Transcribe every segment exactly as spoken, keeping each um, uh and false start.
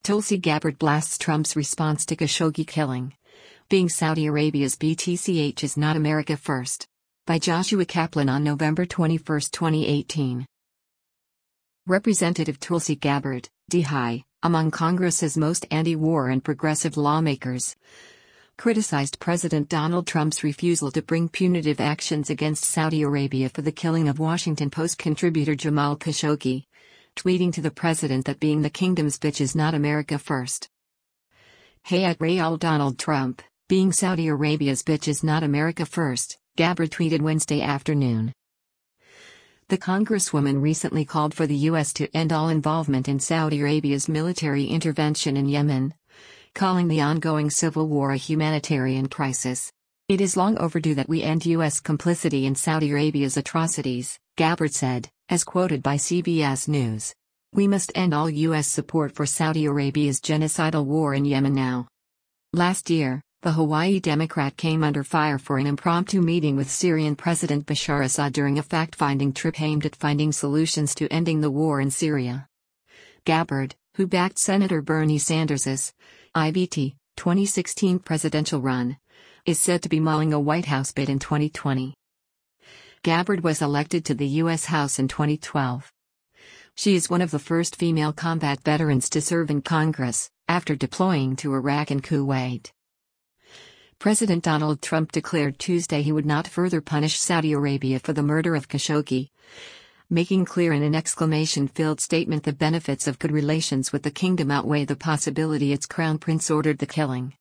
Tulsi Gabbard blasts Trump's response to Khashoggi killing. Being Saudi Arabia's B T C H is not America first. By Joshua Kaplan on November twenty-first, twenty eighteen. Representative Tulsi Gabbard, D High, among Congress's most anti-war and progressive lawmakers, criticized President Donald Trump's refusal to bring punitive actions against Saudi Arabia for the killing of Washington Post contributor Jamal Khashoggi, tweeting to the president that being the kingdom's bitch is not America first. Hey at Real Donald Trump, being Saudi Arabia's bitch is not America first, Gabbard tweeted Wednesday afternoon. The Congresswoman recently called for the U S to end all involvement in Saudi Arabia's military intervention in Yemen, calling the ongoing civil war a humanitarian crisis. It is long overdue that we end U S complicity in Saudi Arabia's atrocities, Gabbard said, as quoted by C B S News. We must end all U S support for Saudi Arabia's genocidal war in Yemen now. Last year, the Hawaii Democrat came under fire for an impromptu meeting with Syrian President Bashar Assad during a fact-finding trip aimed at finding solutions to ending the war in Syria. Gabbard, who backed Senator Bernie Sanders's I B T twenty sixteen presidential run, is said to be mulling a White House bid in twenty twenty. Gabbard was elected to the U S House in twenty twelve. She is one of the first female combat veterans to serve in Congress, after deploying to Iraq and Kuwait. President Donald Trump declared Tuesday he would not further punish Saudi Arabia for the murder of Khashoggi, making clear in an exclamation-filled statement the benefits of good relations with the kingdom outweigh the possibility its crown prince ordered the killing.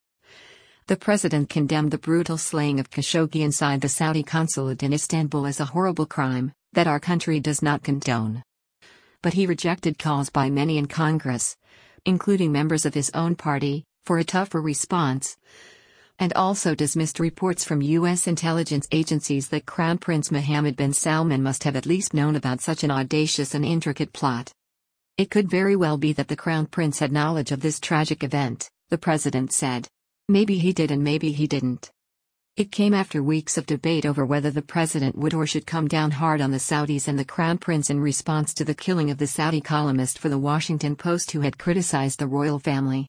The president condemned the brutal slaying of Khashoggi inside the Saudi consulate in Istanbul as a horrible crime that our country does not condone. But he rejected calls by many in Congress, including members of his own party, for a tougher response, and also dismissed reports from U S intelligence agencies that Crown Prince Mohammed bin Salman must have at least known about such an audacious and intricate plot. It could very well be that the Crown Prince had knowledge of this tragic event, the president said. Maybe he did and maybe he didn't. It came after weeks of debate over whether the president would or should come down hard on the Saudis and the Crown Prince in response to the killing of the Saudi columnist for the Washington Post who had criticized the royal family.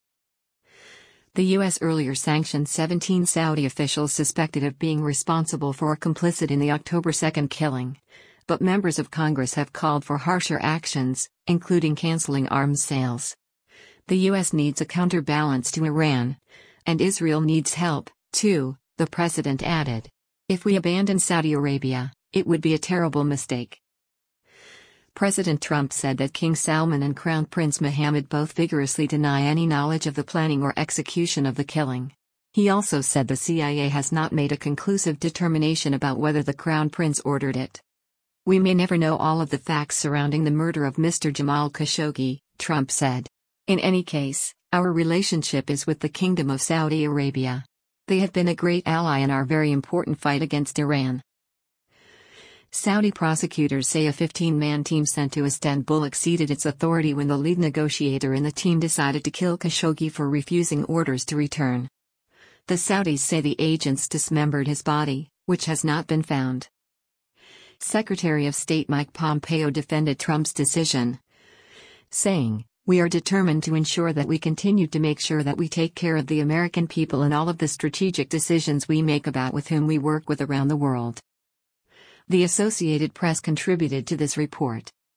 The U S earlier sanctioned seventeen Saudi officials suspected of being responsible for or complicit in the October second killing, but members of Congress have called for harsher actions, including canceling arms sales. The U S needs a counterbalance to Iran, and Israel needs help, too, the president added. If we abandon Saudi Arabia, it would be a terrible mistake. President Trump said that King Salman and Crown Prince Mohammed both vigorously deny any knowledge of the planning or execution of the killing. He also said the C I A has not made a conclusive determination about whether the Crown Prince ordered it. We may never know all of the facts surrounding the murder of Mister Jamal Khashoggi, Trump said. In any case, our relationship is with the Kingdom of Saudi Arabia. They have been a great ally in our very important fight against Iran. Saudi prosecutors say a fifteen-man team sent to Istanbul exceeded its authority when the lead negotiator in the team decided to kill Khashoggi for refusing orders to return. The Saudis say the agents dismembered his body, which has not been found. Secretary of State Mike Pompeo defended Trump's decision, saying, "We are determined to ensure that we continue to make sure that we take care of the American people in all of the strategic decisions we make about with whom we work with around the world." The Associated Press contributed to this report.